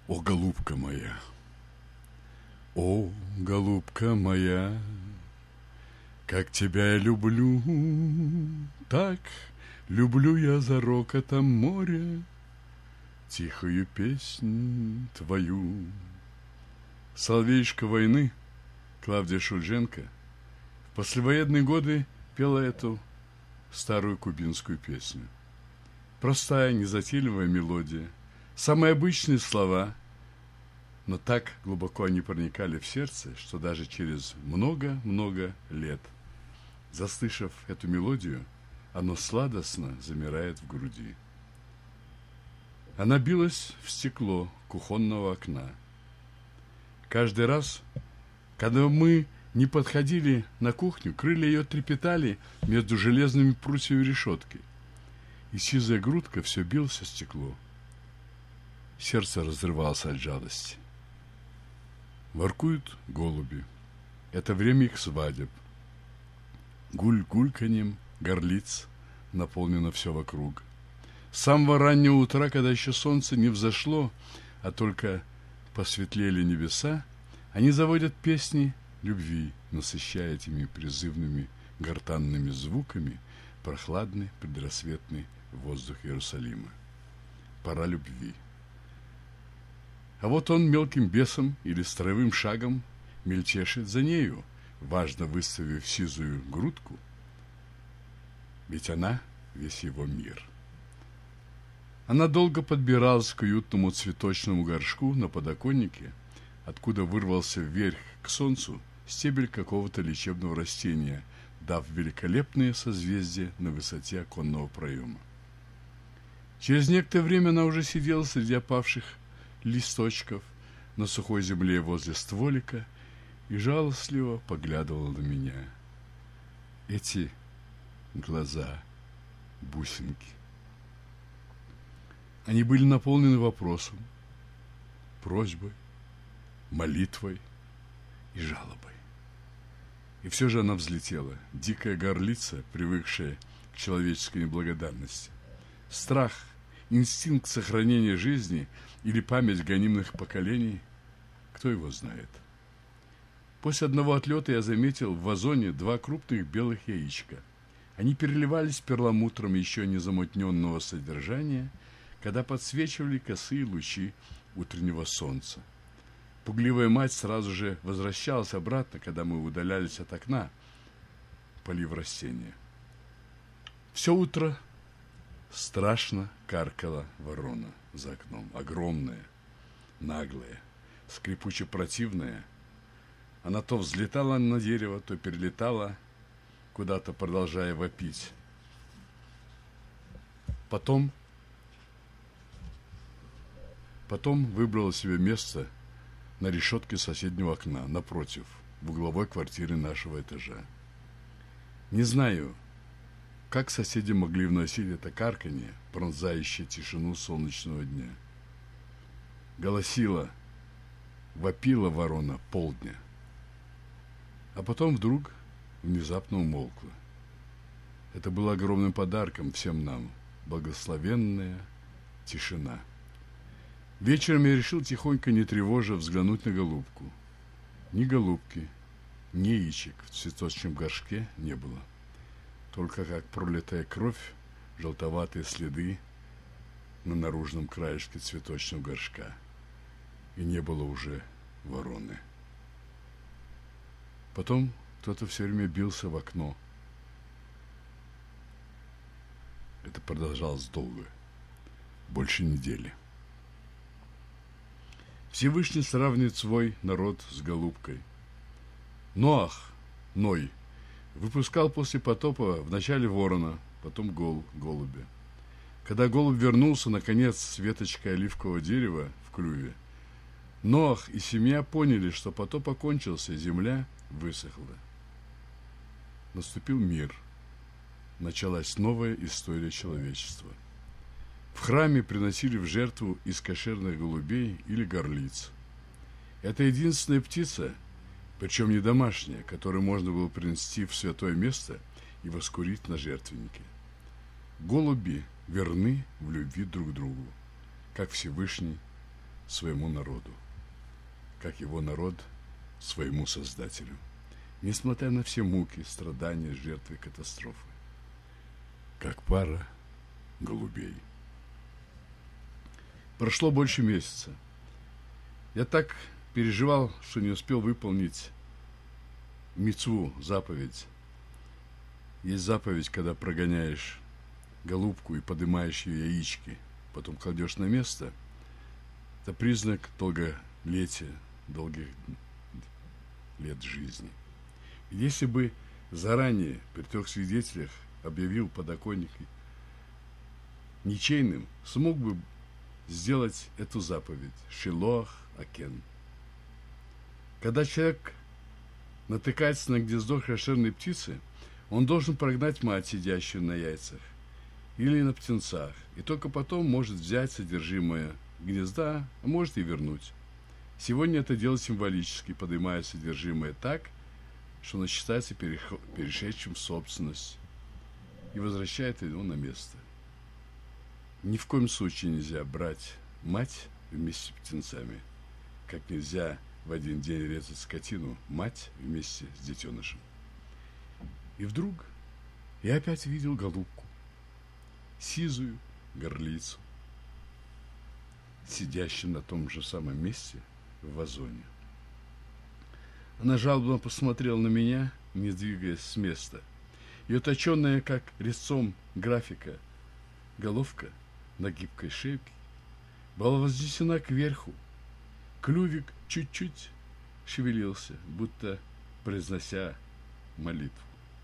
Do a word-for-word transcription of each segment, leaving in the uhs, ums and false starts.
О, голубка моя, о, голубка моя, как тебя я люблю, так люблю я за рокотом моря тихую песнь твою. Соловейшка войны Клавдия Шульженко в послевоенные годы пела эту старую кубинскую песню. Простая, незатейливая мелодия, самые обычные слова, но так глубоко они проникали в сердце, что даже через много-много лет, заслышав эту мелодию, оно сладостно замирает в груди. Она билась в стекло кухонного окна. Каждый раз, когда мы не подходили на кухню, крылья ее трепетали между железными прутьями решетки, и сизая грудка все билась о стекло. Сердце разрывалось от жалости. Воркуют голуби. Это время их свадеб. Гуль-гульканьем горлиц наполнено все вокруг. С самого раннего утра, когда еще солнце не взошло, а только посветлели небеса, они заводят песни любви, насыщая этими призывными гортанными звуками прохладный предрассветный воздух Иерусалима. Пора любви. А вот он мелким бесом или строевым шагом мельтешит за нею, важно выставив сизую грудку, ведь она весь его мир. Она долго подбиралась к уютному цветочному горшку на подоконнике, откуда вырвался вверх к солнцу стебель какого-то лечебного растения, дав великолепные созвездия на высоте оконного проема. Через некоторое время она уже сидела среди опавших листочков на сухой земле возле стволика и жалостливо поглядывала на меня. Эти глаза, бусинки. Они были наполнены вопросом, просьбой, молитвой и жалобой. И все же она взлетела, дикая горлица, привыкшая к человеческой неблагодарности. Страх, инстинкт сохранения жизни или память гонимых поколений, кто его знает. После одного отлета я заметил в вазоне два крупных белых яичка. Они переливались перламутром еще не замутненного содержания, когда подсвечивали косые лучи утреннего солнца. Пугливая мать сразу же возвращалась обратно, когда мы удалялись от окна, полив растения. Все утро страшно каркала ворона за окном. Огромная, наглая, скрипуче противная. Она то взлетала на дерево, то перелетала куда-то, продолжая вопить. Потом, потом выбрала себе место на решетке соседнего окна, напротив, в угловой квартире нашего этажа. Не знаю, как соседи могли вносить это карканье, пронзающее тишину солнечного дня. Голосила, вопила ворона полдня, а потом вдруг внезапно умолкла. Это было огромным подарком всем нам, благословенная тишина. Вечером я решил тихонько, не тревожа, взглянуть на голубку. Ни голубки, ни яичек в цветочном горшке не было. Только как пролитая кровь, желтоватые следы на наружном краешке цветочного горшка. И не было уже вороны. Потом кто-то все время бился в окно. Это продолжалось долго, больше недели. Всевышний сравнивает свой народ с голубкой. Ноах, Ной, выпускал после потопа вначале ворона, потом гол, голубя. Когда голубь вернулся, наконец, с веточкой оливкового дерева в клюве, Ноах и семья поняли, что потоп окончился, земля высохла. Наступил мир. Началась новая история человечества. В храме приносили в жертву из кошерных голубей или горлиц. Это единственная птица, причем не домашняя, которую можно было принести в святое место и воскурить на жертвеннике. Голуби верны в любви друг к другу, как Всевышний своему народу, как его народ своему Создателю, несмотря на все муки, страдания, жертвы, катастрофы, как пара голубей. Прошло больше месяца. Я так переживал, что не успел выполнить мицву, заповедь. Есть заповедь, когда прогоняешь голубку и поднимаешь ее яички, потом кладешь на место. Это признак долголетия, долгих лет жизни. Если бы заранее при трех свидетелях объявил подоконник ничейным, смог бы сделать эту заповедь Шилох Акен. Когда человек натыкается на гнездо кошерной птицы, он должен прогнать мать, сидящую на яйцах, или на птенцах, и только потом может взять содержимое гнезда, а может и вернуть. Сегодня это дело символически, поднимая содержимое так, что оно считается перешедшим в собственность и возвращает его на место. Ни в коем случае нельзя брать мать вместе с птенцами, как нельзя в один день резать скотину мать вместе с детенышем. И вдруг я опять видел голубку, сизую горлицу, сидящую на том же самом месте в вазоне. Она жалобно посмотрела на меня, не двигаясь с места. Ее точенная, как резцом графика, головка на гибкой шейке была вознесена кверху. Клювик чуть-чуть шевелился, будто произнося молитву.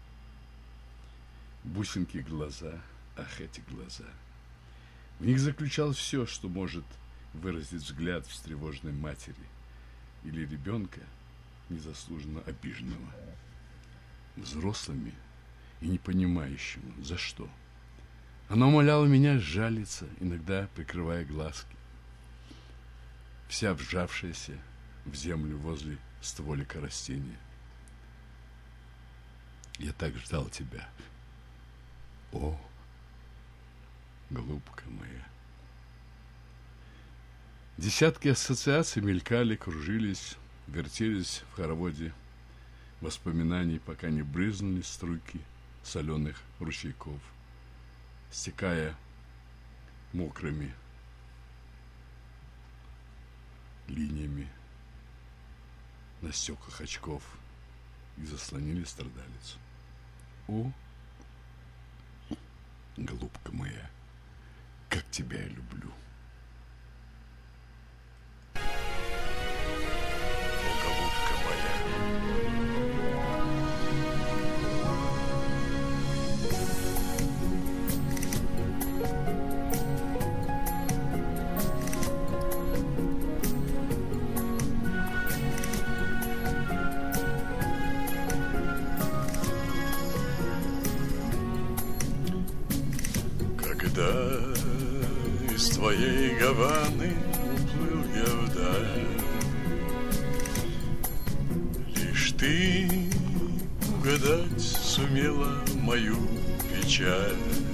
Бусинки глаза, ах, эти глаза. В них заключалось все, что может выразить взгляд встревоженной матери или ребенка, незаслуженно обиженного, взрослыми и не понимающему, за что. Она умоляла меня жалиться, иногда прикрывая глазки, вся вжавшаяся в землю возле стволика растения. Я так ждал тебя, о, голубка моя. Десятки ассоциаций мелькали, кружились, вертелись в хороводе воспоминаний, пока не брызнули струйки соленых ручейков, стекая мокрыми линиями на стеклах очков и заслонили страдалицу. О, голубка моя, как тебя я люблю. Когда из твоей Гаваны уплыл я вдаль, лишь ты угадать сумела мою печаль.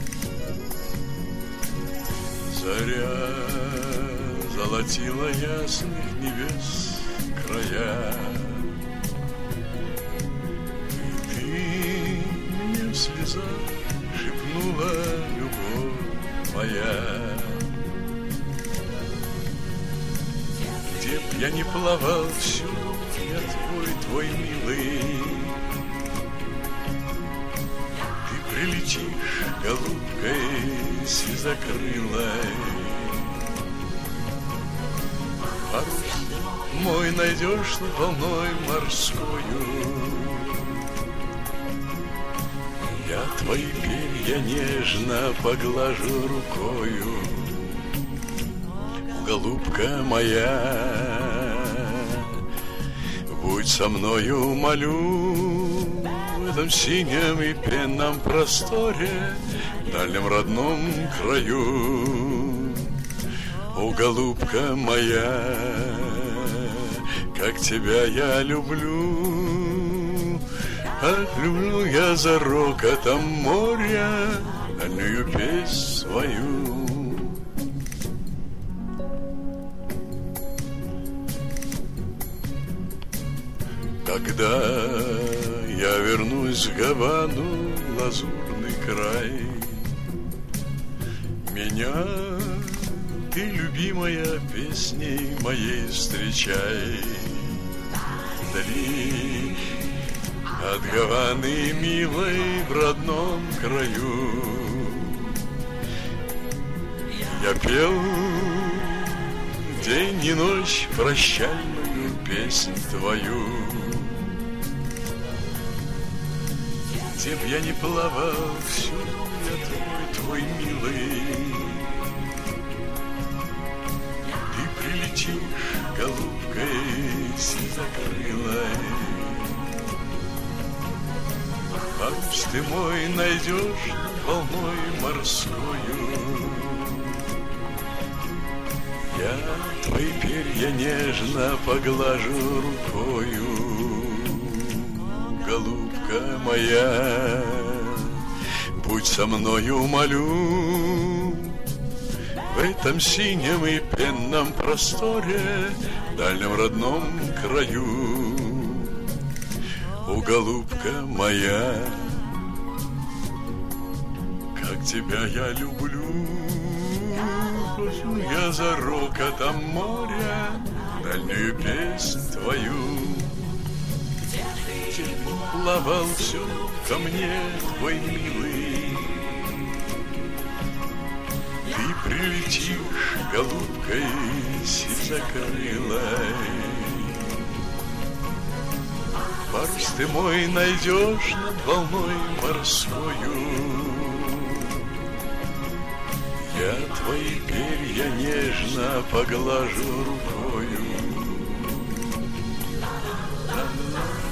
Заря золотила ясных небес края, и ты мне в слезах шепнула: любовь моя. Где б я не плавал, всюду я твой, твой милый. Ты прилетишь голубкой сизокрылой. Парус мой найдешь над волной морскою. Я твои перья нежно поглажу рукою. Голубка моя, будь со мною, молю, в этом синем и пенном просторе, дальнем родном краю. О, голубка моя, как тебя я люблю, а люблю я за рокотом моря дальнюю песнь свою. Когда я вернусь в Гавану, лазурный край, меня ты, любимая, песней моей встречай. Вдали от Гаваны милой в родном краю я пел день и ночь прощальную песнь твою. Где б я не плавал, всюду я твой, твой милый. Ты прилетишь, голубкой сизокрылой. Парус ты мой найдешь волной морскою. Я твои перья нежно поглажу рукою. Голубка моя, будь со мною, молю, в этом синем и пенном просторе, дальнем родном краю. О, голубка моя, как тебя я люблю. Я за рокотом моря дальнюю песнь твою. Плавал все ко мне твой милый. Ты прилетишь, голубкой сизокрылой. Парус ты мой найдешь над волной морскою. Я твои перья нежно поглажу рукою.